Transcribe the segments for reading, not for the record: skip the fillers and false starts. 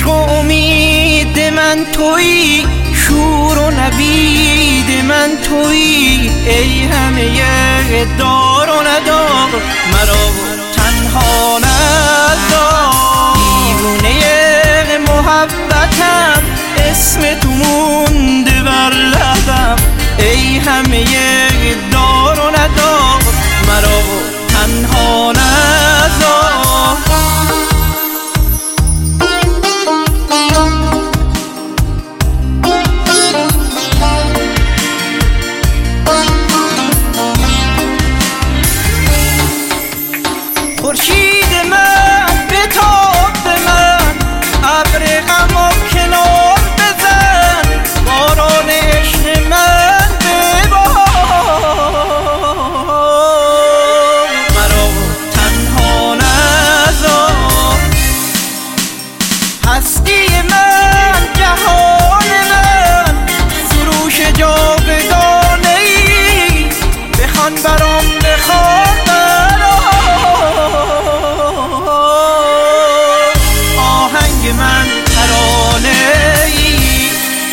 عشق و امید من تویی، شور و نوید من تویی، ای همه دار و ندار مرا تنها نذار. دیوانه محبتم، اسم تو مونده بر لبم، ای همه دار و ندار مرا تنها نذار. خورشید من بتاب به من، ابر غم و کنار بزن، باران عشق من ببار، مرا تنها نذار. هستی من، جهان من، سروش جاودانه ای، بخوان برام بخوان من ترانه ای.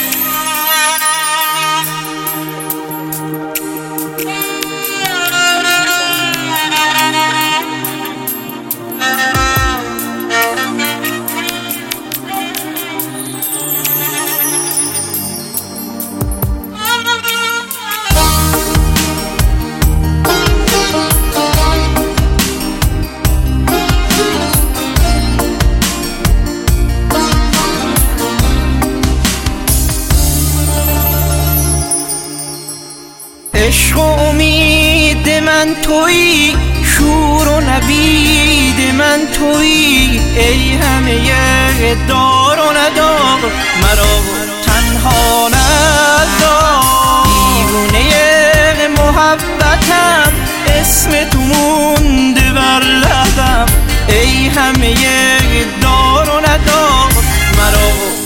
عشق و امید من تویی، شور و نوید من تویی، ای همه دار و ندار مرا تنها نذار. دیوانه محبتم، اسم تو مونده بر لبم، ای همه دار و ندار مرا